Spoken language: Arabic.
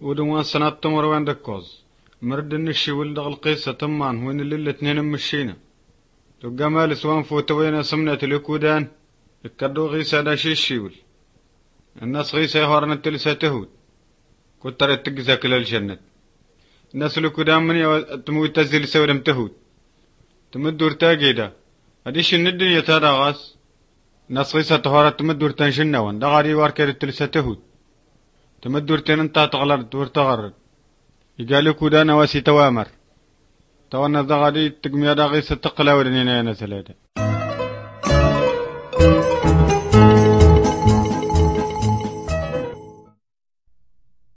ودوان سنة تمر وين دكوز مرد النشي ولدغ القيسة تمان وين اللي الاثنين مشينا تبقى مال سوان فوتوين سمنة الكودان يكدو غيسة داشي الشيول الناس غيسة يهورن التلسة تهود كتر تقزا كل الجنة الناس الكودان من تموت تزيل سورم تهود تمدور تاقيدا هديش الدنيا تادا غاس الناس غيسة تهورت تمدور تنشنوان دغاري واركر التلسة تهود تمدور تننتا تغلرد دور تغرد يقالوا كودان واسي توامر توانا دغاري تقمي داغيسة تقلا ودنينا يا نسلاده